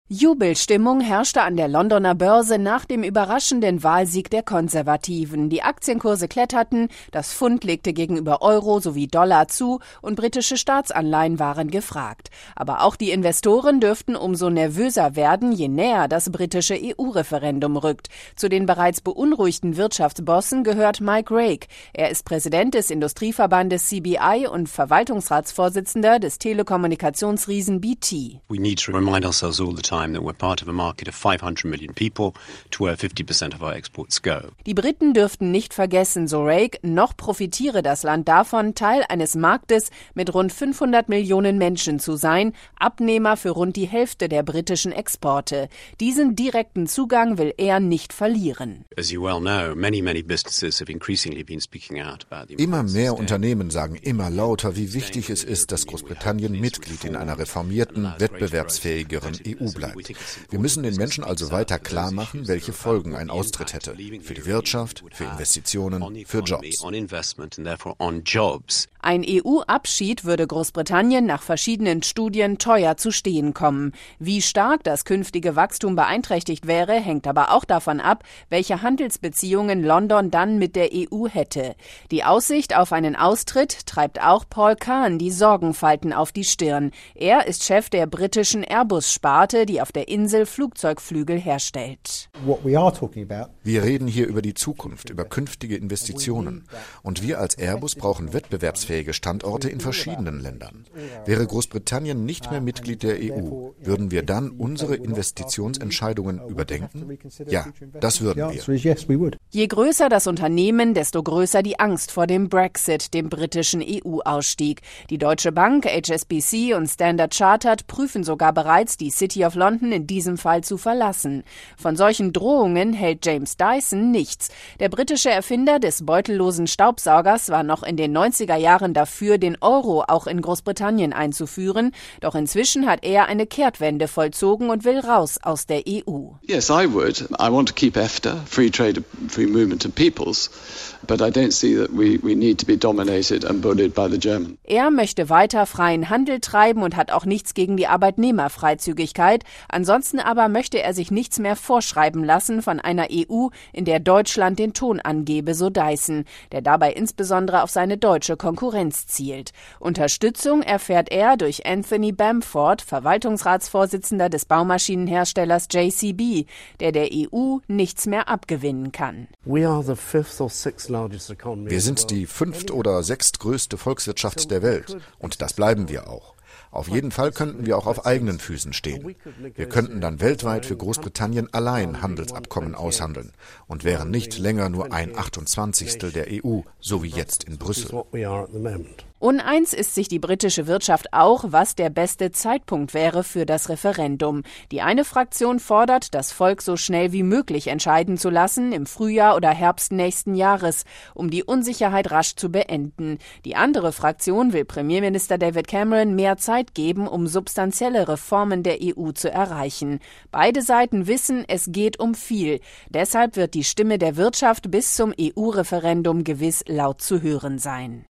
Jubelstimmung herrschte an der Londoner Börse nach dem überraschenden Wahlsieg der Konservativen. Die Aktienkurse kletterten, das Pfund legte gegenüber Euro sowie Dollar zu und britische Staatsanleihen waren gefragt. Aber auch die Investoren dürften umso nervöser werden, je näher das britische EU-Referendum rückt. Zu den bereits beunruhigten Wirtschaftsbossen gehört Mike Rake. Er ist Präsident des Industrieverbandes CBI und Verwaltungsratsvorsitzender des Telekommunikationsriesen BT. We need to remind ourselves all the time that we're part of a market of 500 million people to where 50% of our exports go. Die Briten dürften nicht vergessen, so Rake, noch profitiere das Land davon, Teil eines Marktes mit rund 500 Millionen Menschen zu sein, Abnehmer für rund die Hälfte der britischen Exporte. Diesen direkten Zugang will er nicht verlieren. As you well know, many businesses have increasingly been speaking out about the Immer mehr Unternehmen sagen immer lauter, wie wichtig es ist, dass Großbritannien Mitglied in einer reformierten, wettbewerbsfähigeren EU bleibt. Wir müssen den Menschen also weiter klar machen, welche Folgen ein Austritt hätte. Für die Wirtschaft, für Investitionen, für Jobs. Ein EU-Abschied würde Großbritannien nach verschiedenen Studien teuer zu stehen kommen. Wie stark das künftige Wachstum beeinträchtigt wäre, hängt aber auch davon ab, welche Handelsbeziehungen London dann mit der EU hätte. Die Aussicht auf einen Austritt treibt auch Paul Kahn die Sorgenfalten auf die Stirn. Er ist Chef der britischen Airbus-Sparte, die auf der Insel Flugzeugflügel herstellt. Wir reden hier über die Zukunft, über künftige Investitionen. Und wir als Airbus brauchen wettbewerbsfähige Standorte in verschiedenen Ländern. Wäre Großbritannien nicht mehr Mitglied der EU, würden wir dann unsere Investitionsentscheidungen überdenken? Ja, das würden wir. Je größer das Unternehmen, desto größer die Angst vor dem Brexit, dem britischen EU-Ausstieg. Die Deutsche Bank, HSBC und Standard Chartered prüfen sogar bereits, die City of London in diesem Fall zu verlassen. Von solchen Drohungen hält James Dyson nichts. Der britische Erfinder des beutellosen Staubsaugers war noch in den 90er Jahren dafür, den Euro auch in Großbritannien einzuführen. Doch inzwischen hat er eine Kehrtwende vollzogen und will raus aus der EU. Yes, I would. I want to keep EFTA, free trade, free movement of peoples, but I don't see that we need to be dominated and bullied by the Germans. Er möchte weiter freien Handel treiben und hat auch nichts gegen die Arbeitnehmerfreizügigkeit. Ansonsten aber möchte er sich nichts mehr vorschreiben lassen von einer EU, in der Deutschland den Ton angebe, so Dyson, der dabei insbesondere auf seine deutsche Konkurrenz zielt. Unterstützung erfährt er durch Anthony Bamford, Verwaltungsratsvorsitzender des Baumaschinenherstellers JCB, der EU nichts mehr abgewinnen kann. Wir sind die 5. oder 6. größte Volkswirtschaft der Welt und das bleiben wir auch. Auf jeden Fall könnten wir auch auf eigenen Füßen stehen. Wir könnten dann weltweit für Großbritannien allein Handelsabkommen aushandeln und wären nicht länger nur ein 28. der EU, so wie jetzt in Brüssel. Uneins ist sich die britische Wirtschaft auch, was der beste Zeitpunkt wäre für das Referendum. Die eine Fraktion fordert, das Volk so schnell wie möglich entscheiden zu lassen, im Frühjahr oder Herbst nächsten Jahres, um die Unsicherheit rasch zu beenden. Die andere Fraktion will Premierminister David Cameron mehr Zeit geben, um substanzielle Reformen der EU zu erreichen. Beide Seiten wissen, es geht um viel. Deshalb wird die Stimme der Wirtschaft bis zum EU-Referendum gewiss laut zu hören sein.